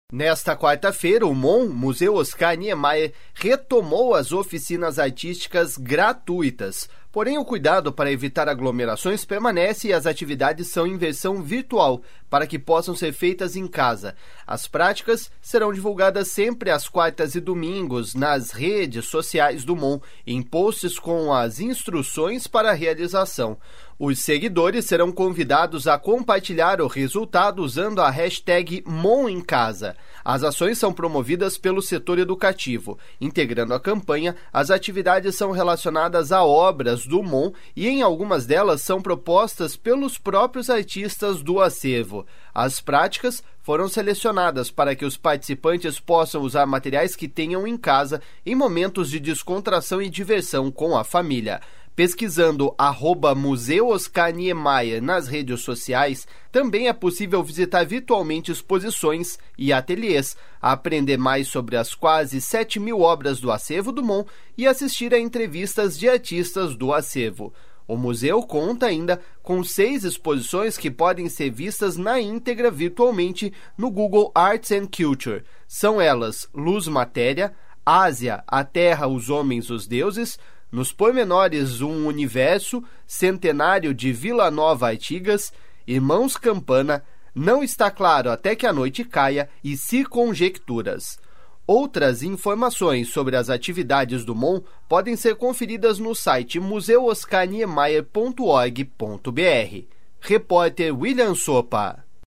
Nesta quarta-feira, o MON, Museu Oscar Niemeyer, retomou as oficinas artísticas gratuitas. Porém, o cuidado para evitar aglomerações permanece e as atividades são em versão virtual, para que possam ser feitas em casa. As práticas serão divulgadas sempre às quartas e domingos nas redes sociais do MON, em posts com as instruções para a realização. Os seguidores serão convidados a compartilhar o resultado usando a hashtag MONEmCasa. As ações são promovidas pelo setor educativo. Integrando a campanha, as atividades são relacionadas a obras do MON e em algumas delas são propostas pelos próprios artistas do acervo. As práticas foram selecionadas para que os participantes possam usar materiais que tenham em casa em momentos de descontração e diversão com a família. Pesquisando @Museu Oscar Niemeyer nas redes sociais, também é possível visitar virtualmente exposições e ateliês, aprender mais sobre as quase 7.000 obras do acervo do MON e assistir a entrevistas de artistas do acervo. O museu conta ainda com 6 exposições que podem ser vistas na íntegra virtualmente no Google Arts and Culture. São elas Luz Matéria, Ásia, a Terra, os Homens, os Deuses, Nos Pormenores, um Universo, Centenário de Vila Nova Artigas, Irmãos Campana, Não Está Claro Até que a Noite Caia e Se Conjecturas. Outras informações sobre as atividades do MON podem ser conferidas no site museuoscarniemeyer.org.br. Repórter William Sopa.